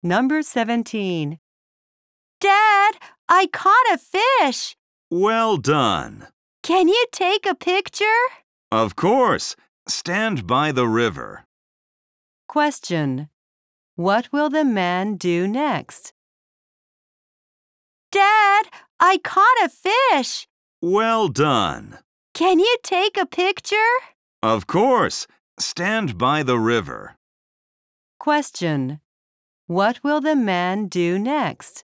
Number 17. Dad, I caught a fish. Well done. Can you take a picture? Of course. Stand by the river. Question. What will the man do next? Dad, I caught a fish. Well done. Can you take a picture? Of course. Stand by the river. Question. What will the man do next?